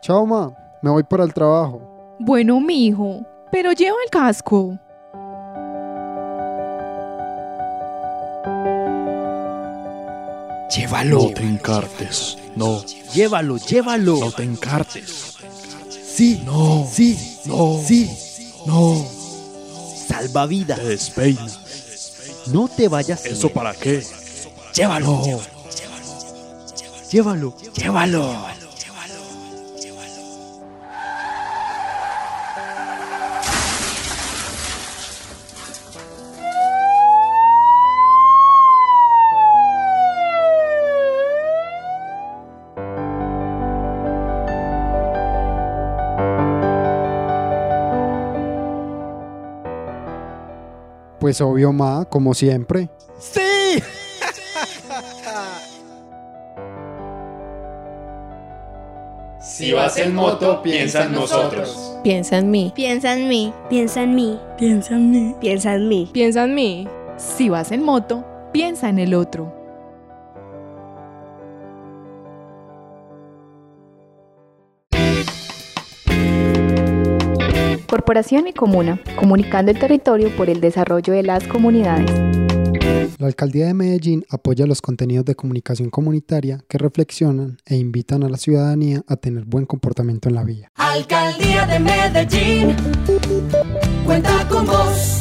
Chao, ma, me voy para el trabajo. Bueno, mijo, pero lleva el casco. Llévalo. No te encartes. No. Llévalo. No te encartes. Sí. No. Sí. No. Sí. No. Salvavidas. Te despeina. No te vayas. ¿Eso para qué? Llévalo. No. Llévalo. Pues obvio, ma, como siempre. ¡Sí! Si vas en moto, piensa en nosotros. Piensa en mí. Piensa en mí. Piensa en mí. Piensa en mí. Piensa en mí. Piensa en mí. Si vas en moto, piensa en el otro. Corporación y Comuna, comunicando el territorio por el desarrollo de las comunidades. La Alcaldía de Medellín apoya los contenidos de comunicación comunitaria que reflexionan e invitan a la ciudadanía a tener buen comportamiento en la vía. Alcaldía de Medellín, cuenta con vos.